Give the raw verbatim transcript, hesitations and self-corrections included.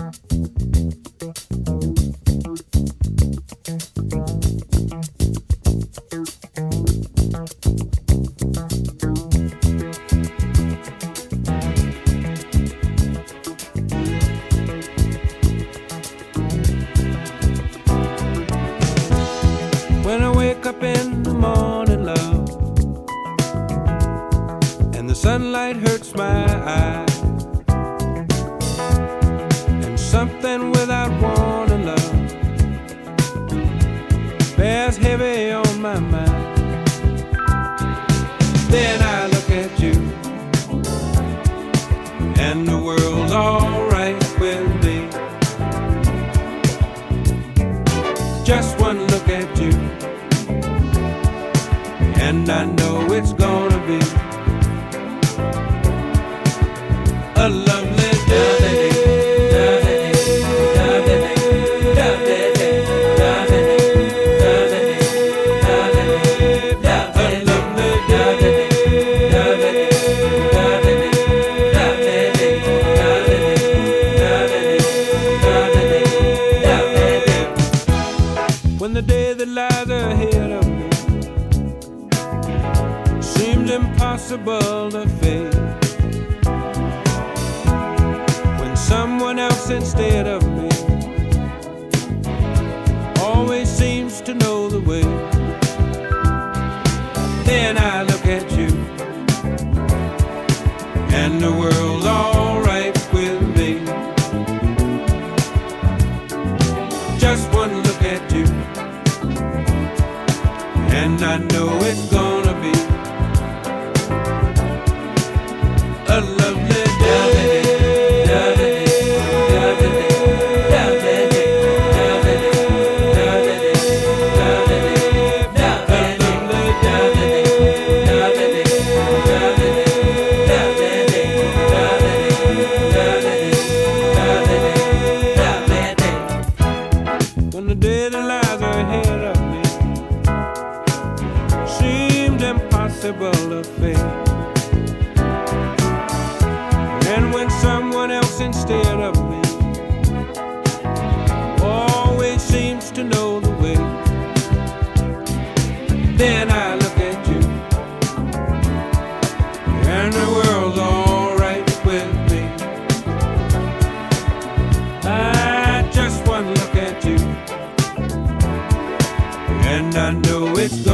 When I wake up in the morning, love, and the sunlight hurts my eyes, and something without warning, love, bears heavy on my mind. Then I look at you, and the world's alright with me. Just one look at you, and I know it's gonna be a lovely day. When the day that lies ahead of me seems impossible to face, when someone else instead of me always seems to know the way, then I look at you, and the world's alright with me. Just one look at you, and I know it's gonna be a lovely day. When the day that lies ahead of me seems impossible to face, and when someone else instead of me always seems to know the way, then I look at you, and the world's alright with me. I just one look at you, and I know it's gonna